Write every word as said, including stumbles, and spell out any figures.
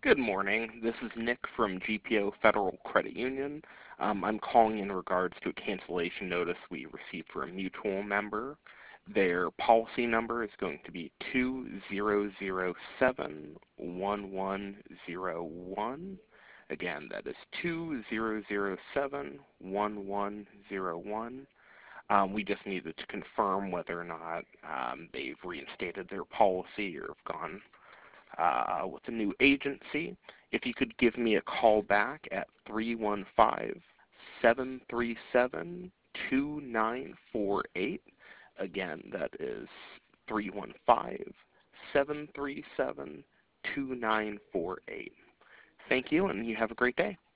Good morning. This is Nick from G P O Federal Credit Union. Um, I'm calling in regards to a cancellation notice we received for a mutual member. Their policy number is going to be two zero zero seven one one zero one. Again, that is two zero zero seven one one zero one. Um, we just needed to confirm whether or not um, they've reinstated their policy or have gone uh, with a new agency. If you could give me a call back at three one five, seven three seven, two nine four eight. Again, that is three one five, seven three seven, two nine four eight. Thank you, and you have a great day.